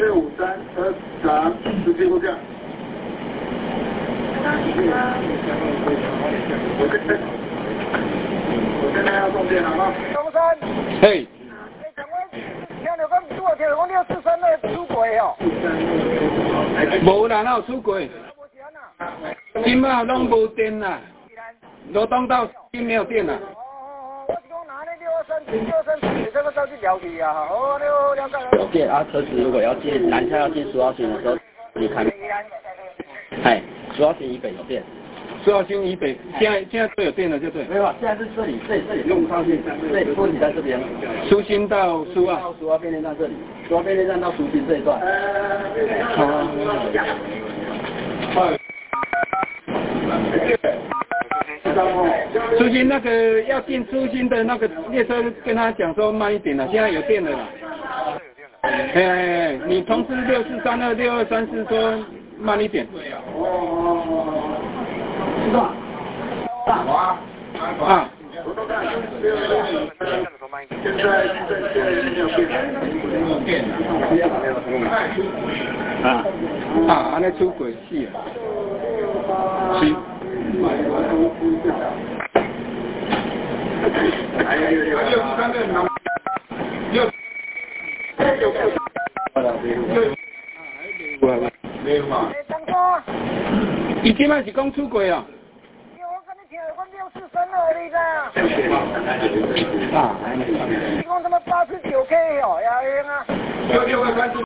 6532317呼叫。我现在要送电，好吗？ 中山。 嘿。 请问，听到讲拄听到讲643出轨哦？ 无啦，哪有出轨？今嘛拢无电啦，罗东到今没有电啦。 我是讲拿那623这个照去了去啊，哦，了解了。 借啊，车子如果要进南下要进苏澳新的时候，你看。哎，苏澳新以北有电。 苏澳新以北，现在都有电了，就对。 没有，现在是这里用不上去，对，问题在这边。 苏新到苏澳。 到苏澳变电站这里，苏澳变电站到苏新这一段。 苏新那个要进苏新的那个列车，跟他讲说慢一点了，现在有电了啦。哎，你通知64326234说慢一点。 是吧？ 啊。 现在没有电。 安尼出轨死啊！是。伊即摆是讲出轨啊？ 我跟你听，我643你知啊？你讲什么89K 哦，也行啊。 6个3